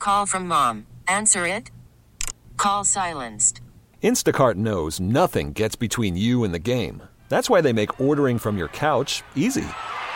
call from mom. Answer it. Call silenced. Instacart knows nothing gets between you and the game. That's why they make ordering from your couch easy.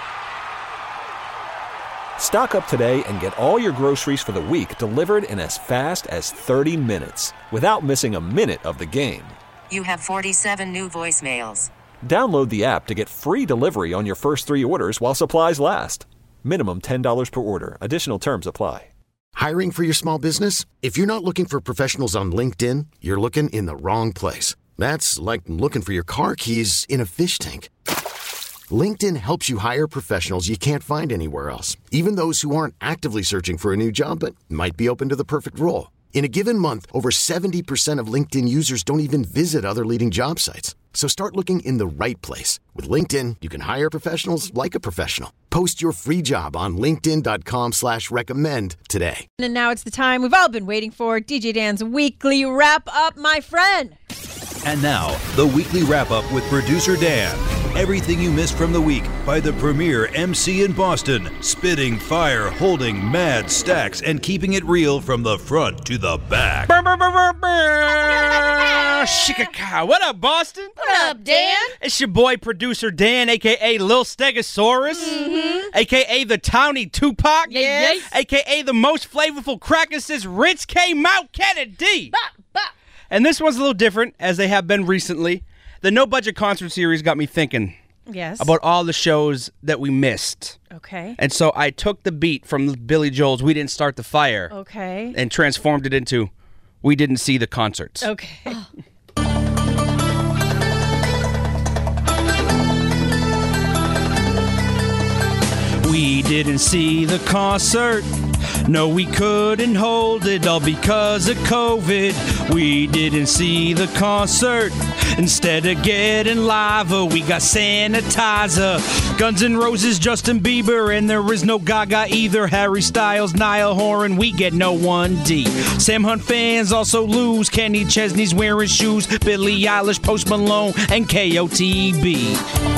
Stock up today and get all your groceries for the week delivered in as fast as 30 minutes without missing a minute of the game. You have 47 new voicemails. Download the app to get free delivery on your first 3 orders while supplies last. Minimum $10 per order. Additional terms apply. Hiring for your small business? If you're not looking for professionals on LinkedIn, you're looking in the wrong place. That's like looking for your car keys in a fish tank. LinkedIn helps you hire professionals you can't find anywhere else, even those who aren't actively searching for a new job but might be open to the perfect role. In a given month, over 70% of LinkedIn users don't even visit other leading job sites. So start looking in the right place. With LinkedIn, you can hire professionals like a professional. Post your free job on linkedin.com/recommend today. And now it's the time we've all been waiting for, DJ Dan's weekly wrap-up, my friend. And now, the weekly wrap-up with producer Dan. Everything you missed from the week by the premier MC in Boston, spitting fire, holding mad stacks, and keeping it real from the front to the back. Shikaka. What up, Boston? What up, Dan? It's your boy, producer Dan, a.k.a. Lil Stegosaurus, a.k.a. the Towny Tupac, Yes. a.k.a. the most flavorful cracker since Ritz came out Kennedy. And this one's a little different, as they have been recently. The No Budget Concert Series got me thinking about all the shows that we missed. Okay. And so I took the beat from Billy Joel's We Didn't Start the Fire and transformed it into We Didn't See the Concerts. Okay. We didn't see the concert. No, we couldn't hold it all because of COVID. We didn't see the concert. Instead of getting lava, we got sanitizer. Guns N' Roses, Justin Bieber, and there is no Gaga either. Harry Styles, Niall Horan, we get no 1D. Sam Hunt fans also lose. Kenny Chesney's wearing shoes. Billie Eilish, Post Malone, and KOTB.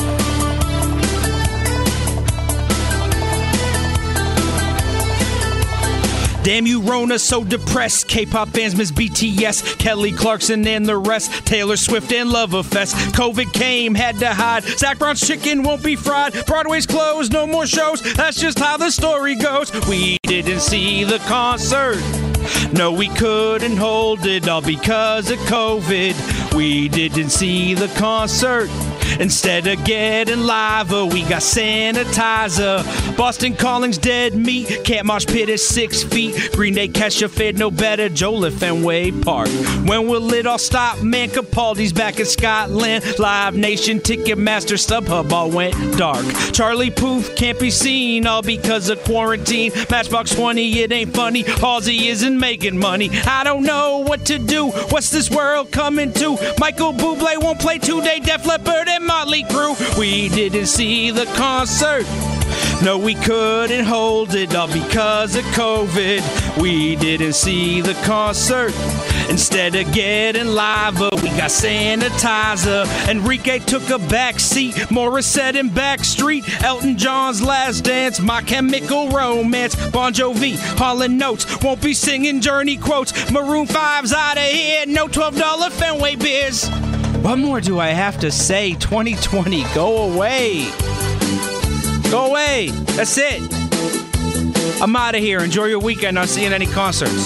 Damn you, Rona, so depressed. K-pop fans miss BTS, Kelly Clarkson and the rest, Taylor Swift and Loverfest. COVID came, had to hide. Zach Brown's chicken won't be fried. Broadway's closed, no more shows. That's just how the story goes. We didn't see the concert. No, we couldn't hold it all because of COVID. We didn't see the concert. Instead of getting lava, we got sanitizer. Boston Calling's dead meat. Can't mosh pit at 6 feet. Green Day Kesha fed no better. Joel at Fenway Park. When will it all stop? Man, Capaldi's back in Scotland. Live Nation, Ticketmaster, StubHub all went dark. Charlie Puth can't be seen all because of quarantine. Matchbox 20, it ain't funny. Halsey isn't making money. I don't know what to do. What's this world coming to? Michael Bublé won't play today. Def Leppard and Motley Crue. We didn't see the concert. No, we couldn't hold it all because of COVID. We didn't see the concert. Instead of getting lava, we got sanitizer. Enrique took a back seat. Morissette in Backstreet. Elton John's Last Dance. My Chemical Romance. Bon Jovi, Hall & Notes. Won't be singing Journey quotes. Maroon 5's out of here. No $12 Fenway beers. What more do I have to say? 2020, go away. Go away. That's it. I'm out of here. Enjoy your weekend. Not seeing any concerts.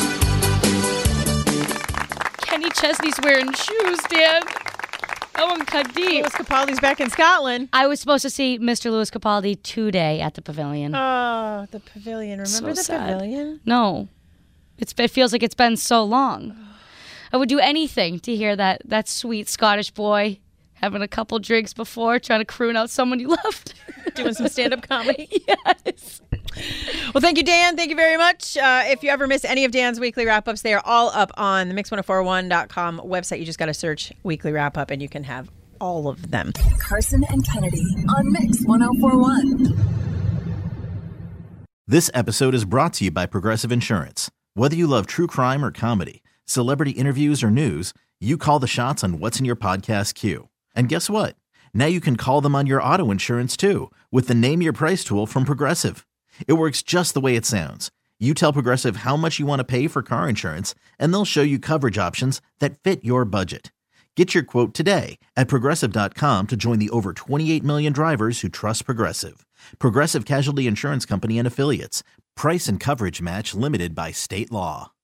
Kenny Chesney's wearing shoes, Dan. Oh, and Kadeem. Louis Capaldi's back in Scotland. I was supposed to see Mr. Louis Capaldi today at the Pavilion. Oh, the Pavilion. Remember the Pavilion? No. It feels like it's been so long. I would do anything to hear that sweet Scottish boy having a couple drinks before, trying to croon out someone you loved. Doing some stand-up comedy. Yes. Well, thank you, Dan. Thank you very much. If you ever miss any of Dan's weekly wrap-ups, they are all up on the Mix1041.com website. You just got to search Weekly Wrap-Up, and you can have all of them. Carson and Kennedy on Mix 1041. This episode is brought to you by Progressive Insurance. Whether you love true crime or comedy, celebrity interviews or news, you call the shots on what's in your podcast queue. And guess what? Now you can call them on your auto insurance too with the Name Your Price tool from Progressive. It works just the way it sounds. You tell Progressive how much you want to pay for car insurance, and they'll show you coverage options that fit your budget. Get your quote today at Progressive.com to join the over 28 million drivers who trust Progressive. Progressive Casualty Insurance Company and Affiliates. Price and coverage match limited by state law.